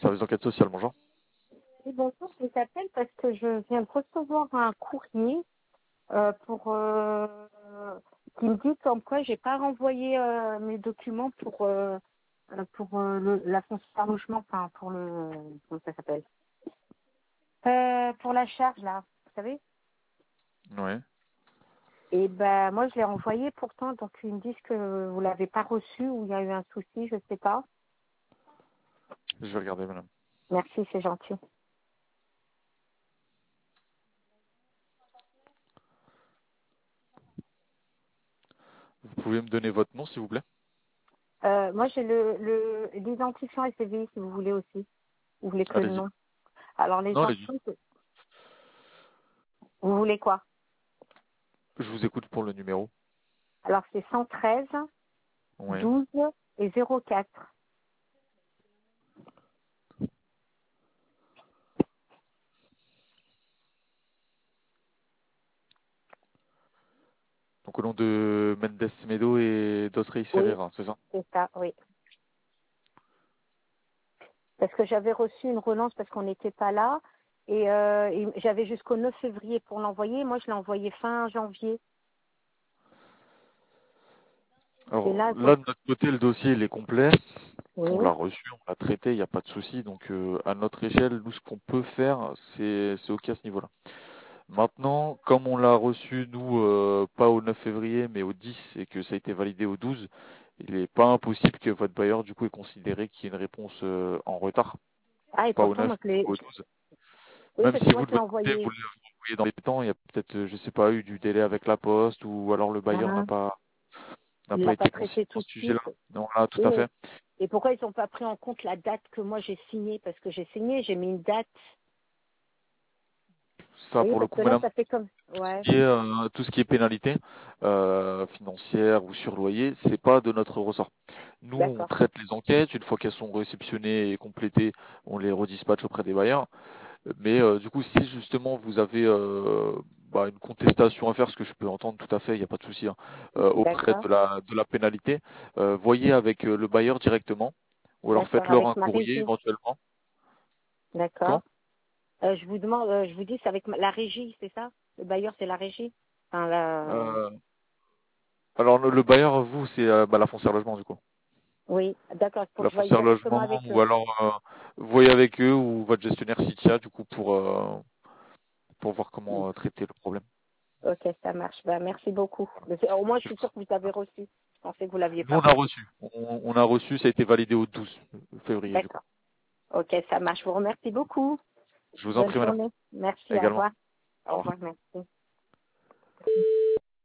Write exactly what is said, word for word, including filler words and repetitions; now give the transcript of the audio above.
Service d'enquête sociale, bonjour. Oui, bonjour, je t'appelle parce que je viens de recevoir un courrier euh, pour euh, qui me dit comme quoi j'ai pas renvoyé euh, mes documents pour euh, euh, pour euh, le, la foncière logement, enfin pour le comment ça s'appelle euh, pour la charge là, vous savez. Oui. Et ben moi je l'ai envoyé pourtant, donc ils me disent que vous l'avez pas reçu ou il y a eu un souci, je sais pas. Je vais regarder, madame. Merci, c'est gentil. Vous pouvez me donner votre nom, s'il vous plaît? Euh, moi j'ai le le l'identifiant S C V I si vous voulez aussi. Vous voulez que le Allez-y. nom. Alors les Non, allez-y. empreintes, vous voulez quoi? Je vous écoute pour le numéro. Alors c'est cent treize, Oui. douze et zéro quatre. Donc au nom de Mendes Semedo et dos Reis Oui, Ferreira, c'est ça? c'est ça, oui. Parce que j'avais reçu une relance parce qu'on n'était pas là. Et, euh, et j'avais jusqu'au neuf février pour l'envoyer. Moi, je l'ai envoyé fin janvier. Et Alors là, là, donc, de notre côté, le dossier il est complet. On oui, l'a reçu, on l'a traité, il n'y a pas de souci. Donc euh, à notre échelle, nous, ce qu'on peut faire, c'est c'est OK à ce niveau-là. Maintenant, comme on l'a reçu, nous, euh, pas au neuf février, mais au dix, et que ça a été validé au douze, il n'est pas impossible que votre bailleur, du coup, ait considéré qu'il y ait une réponse euh, en retard, ah, et pas au pourtant, neuf, moi, je l'ai, au je- douze. oui, Même parce que si moi, vous, je de l'ai votre côté, vous envoyé. l'avez envoyé dans les temps, il y a peut-être, euh, je sais pas, eu du délai avec la poste, ou alors le bailleur n'a Hein, pas, n'a il pas l'a pas été consigné traité sur tout de ce sujet-là. suite. Non, là, tout Oui, à mais- fait. et pourquoi ils n'ont pas pris en compte la date que moi j'ai signée? Parce que j'ai signé, j'ai mis une date. Ça, Oui, pour le parce coup, que là, madame, ça fait comme. tout ce Ouais, qui est, euh, tout ce qui est pénalité euh, financière ou surloyer, c'est pas de notre ressort. Nous, on d'accord. traite les enquêtes. Une fois qu'elles sont réceptionnées et complétées, on les redispatche auprès des bailleurs. Mais euh, du coup, si justement vous avez euh, bah, une contestation à faire, ce que je peux entendre tout à fait, il n'y a pas de souci, hein, euh, auprès D'accord. de la de la pénalité, euh, voyez avec euh, le bailleur directement, ou alors D'accord. faites-leur un Avec ma courrier régie. éventuellement. D'accord. Quand Euh, je vous demande, euh, je vous dis, c'est avec ma- la régie, c'est ça? Le bailleur, c'est la régie? Enfin, la... euh, Alors le, le bailleur, vous, c'est euh, bah, la foncière logement du coup. Oui, d'accord, il faut que La je voie foncière directement logement, avec ou eux. alors euh, voyez avec eux ou votre gestionnaire Citia du coup pour euh, pour voir Mm. comment euh, traiter le problème. Ok, ça marche. Ben, merci beaucoup. Mais c'est- au moins, je Je suis vous sûre en que vous prie. avez reçu. Je pensais que vous l'aviez Nous, pas on a reçu. reçu. On, on a reçu, ça a été validé au douze février, du coup. D'accord. Ok, ça marche. Je vous remercie beaucoup. Je vous en Bonne prie, madame. journée. Merci, au Également. revoir. Au Au revoir. revoir, merci.